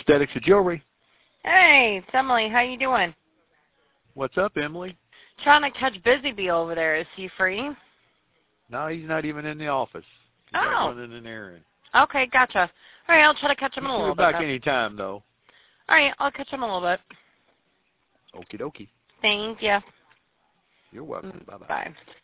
Aesthetics of Jewelry. Hey, it's Emily. How you doing? What's up, Emily? Trying to catch Busy Bee over there. Is he free? No, he's not even in the office. He's out running an errand. Okay, gotcha. All right, I'll try to catch him in a little bit. He'll be back any time, though. All right, I'll catch him a little bit. Okie dokie. Thank you. You're welcome. Bye-bye. Bye.